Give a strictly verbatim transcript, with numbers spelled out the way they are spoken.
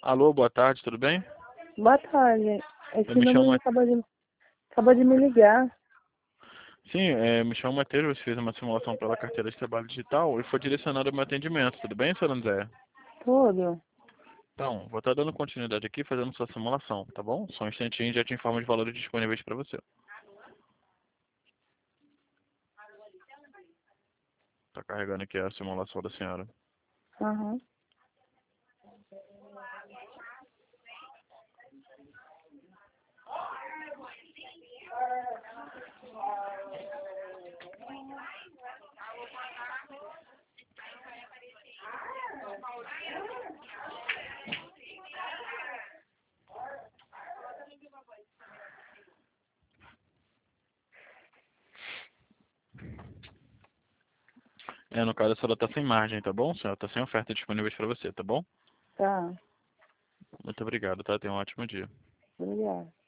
Alô, boa tarde, tudo bem? Boa tarde. Eu Esse me chamo... número acabou de, acabou de me ligar. Sim, é, me chamo Matheus, você fez uma simulação pela carteira de trabalho digital e foi direcionado ao meu atendimento, tudo bem, senhora André? Tudo. Então, vou estar dando continuidade aqui, fazendo sua simulação, tá bom? Só um instantinho e já te informo os valores disponíveis para você. Tá carregando aqui a simulação da senhora. Aham. É, no caso, a senhora tá sem margem, tá bom? A senhora tá sem oferta disponíveis para você, tá bom? Tá. Muito obrigado, tá? Tenha um ótimo dia. Obrigada.